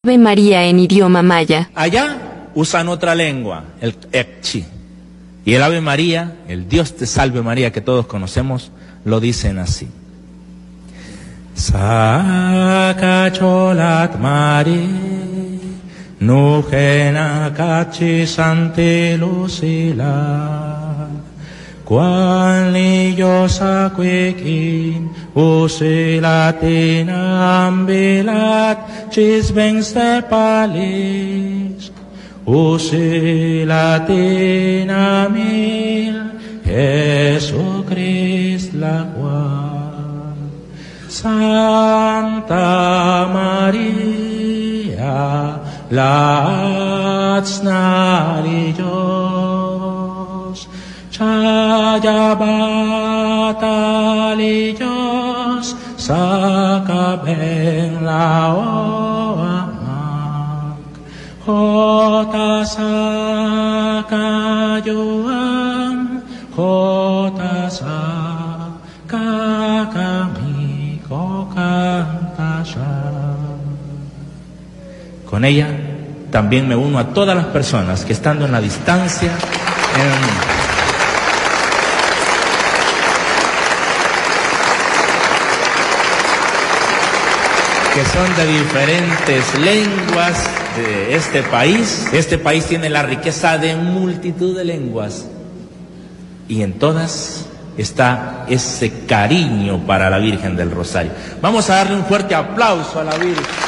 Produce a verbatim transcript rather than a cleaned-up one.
Ave María en idioma maya. Allá usan otra lengua, el Ekchi. Y el Ave María, el Dios te salve María que todos conocemos, lo dicen así. Sakacholat Mari, Nujena Kachi Santilusila. Kwan liyo sa kwikin, usilatin ambilat, chisbeng stepalis. Usilatin amil, Jesucrist la cual. Santa Maria, la Diyos, Chaya batali Diyos, sa kabeng lawamak, Jota sa kayuan, Jota sa kakami ko kantasya. Con ella también me uno a todas las personas que estando en la distancia, en que son de diferentes lenguas de este país. Este país tiene la riqueza de multitud de lenguas y en todas está ese cariño para la Virgen del Rosario. Vamos a darle un fuerte aplauso a la Virgen.